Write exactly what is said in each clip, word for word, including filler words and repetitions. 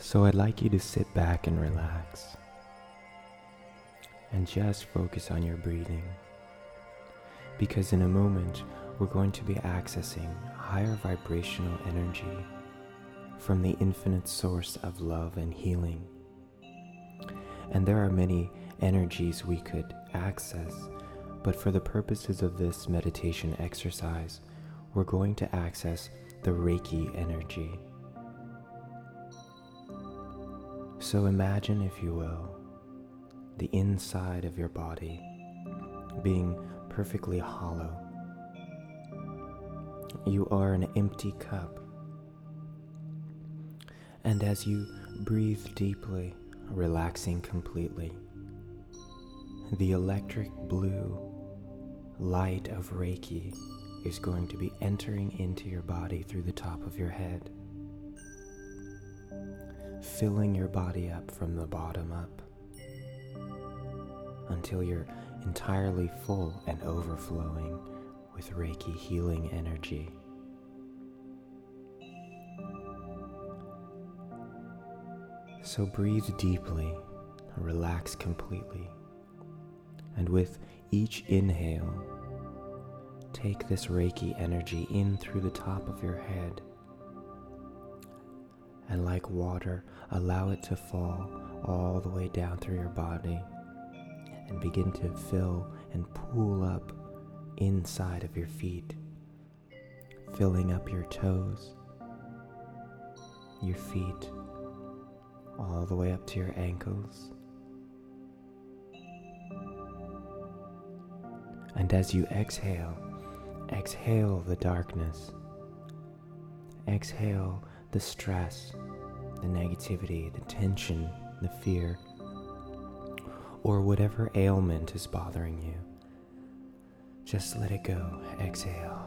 So I'd like you to sit back and relax and just focus on your breathing, because in a moment we're going to be accessing higher vibrational energy from the infinite source of love and healing. And there are many energies we could access, but for the purposes of this meditation exercise, we're going to access the Reiki energy. So imagine, if you will, the inside of your body being perfectly hollow. You are an empty cup. And as you breathe deeply, relaxing completely, the electric blue light of Reiki is going to be entering into your body through the top of your head, filling your body up from the bottom up until you're entirely full and overflowing with Reiki healing energy. So breathe deeply, relax completely, and with each inhale, take this Reiki energy in through the top of your head, and like water, allow it to fall all the way down through your body and begin to fill and pool up inside of your feet, filling up your toes, your feet, all the way up to your ankles. And as you exhale, exhale the darkness, exhale the stress, the negativity, the tension, the fear, or whatever ailment is bothering you. Just let it go. Exhale.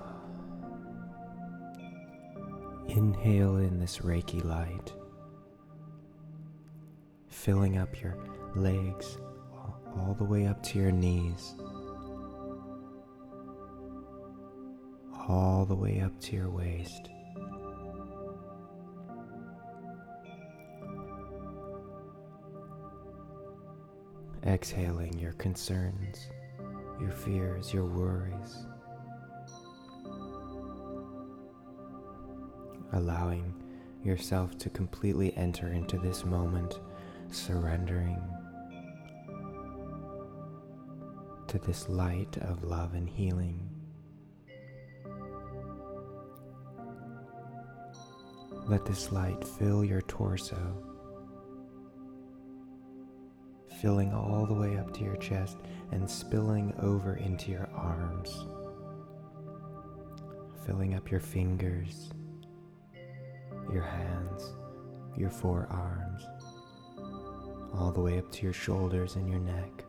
Inhale in this Reiki light, filling up your legs all the way up to your knees, all the way up to your waist. Exhaling your concerns, your fears, your worries. Allowing yourself to completely enter into this moment, surrendering to this light of love and healing. Let this light fill your torso, filling all the way up to your chest and spilling over into your arms, filling up your fingers, your hands, your forearms, all the way up to your shoulders and your neck,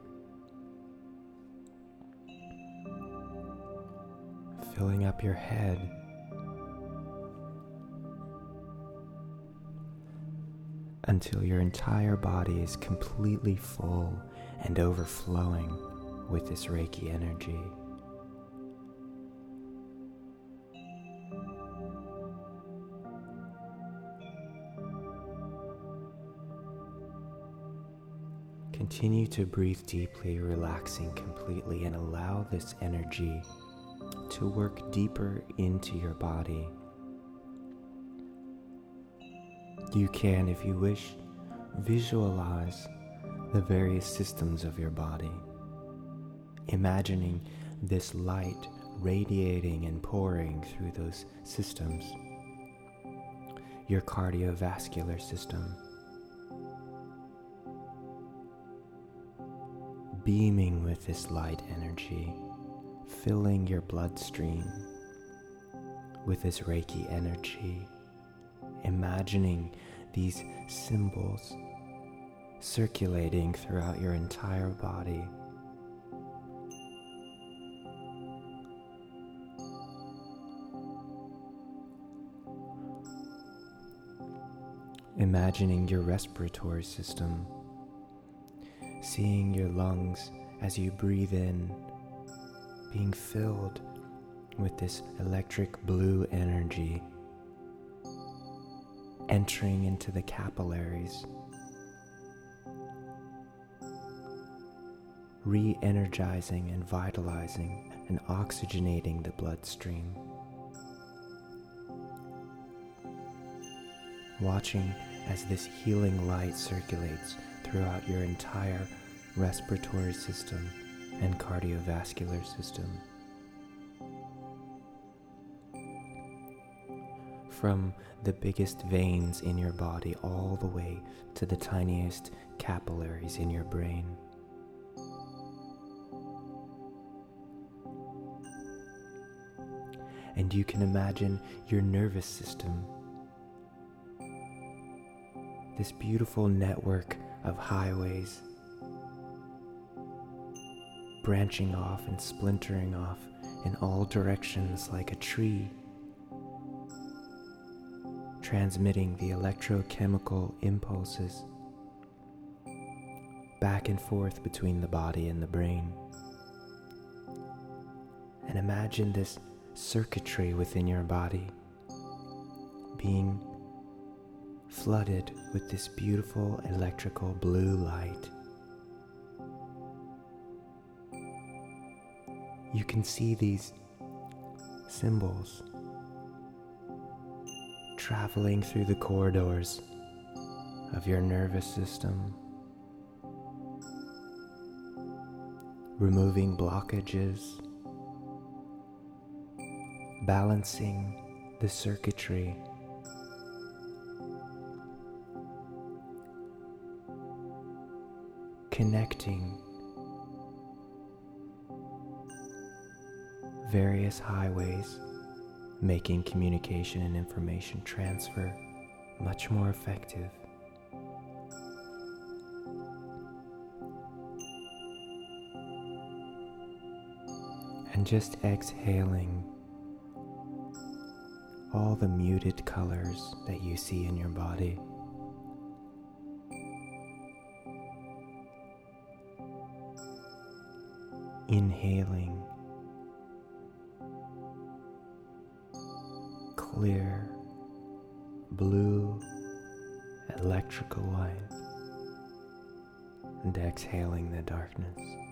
filling up your head, until your entire body is completely full and overflowing with this Reiki energy. Continue to breathe deeply, relaxing completely, and allow this energy to work deeper into your body. You can, if you wish, visualize the various systems of your body, imagining this light radiating and pouring through those systems. Your cardiovascular system, beaming with this light energy, filling your bloodstream with this Reiki energy, imagining these symbols circulating throughout your entire body. Imagining your respiratory system, seeing your lungs as you breathe in, being filled with this electric blue energy, entering into the capillaries, re-energizing and vitalizing and oxygenating the bloodstream. Watching as this healing light circulates throughout your entire respiratory system and cardiovascular system. From the biggest veins in your body all the way to the tiniest capillaries in your brain. And you can imagine your nervous system, this beautiful network of highways branching off and splintering off in all directions like a tree, transmitting the electrochemical impulses back and forth between the body and the brain. And imagine this circuitry within your body being flooded with this beautiful electrical blue light. You can see these symbols traveling through the corridors of your nervous system, removing blockages, balancing the circuitry, connecting various highways, making communication and information transfer much more effective. And just exhaling all the muted colors that you see in your body. Inhaling clear blue electrical light and exhaling the darkness.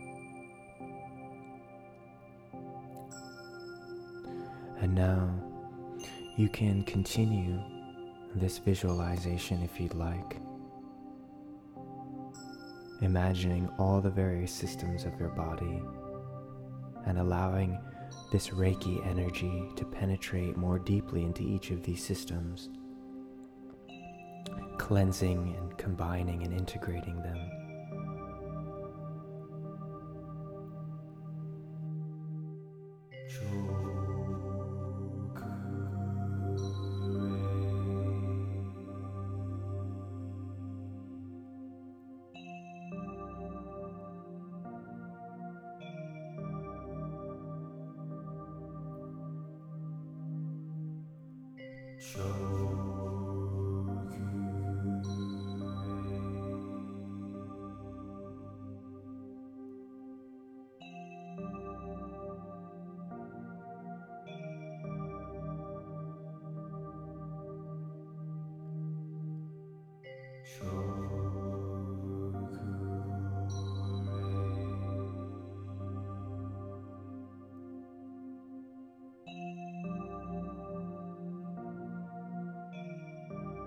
And now you can continue this visualization if you'd like, imagining all the various systems of your body and allowing this Reiki energy to penetrate more deeply into each of these systems, cleansing and combining and integrating them.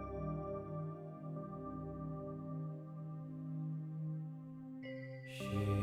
Share.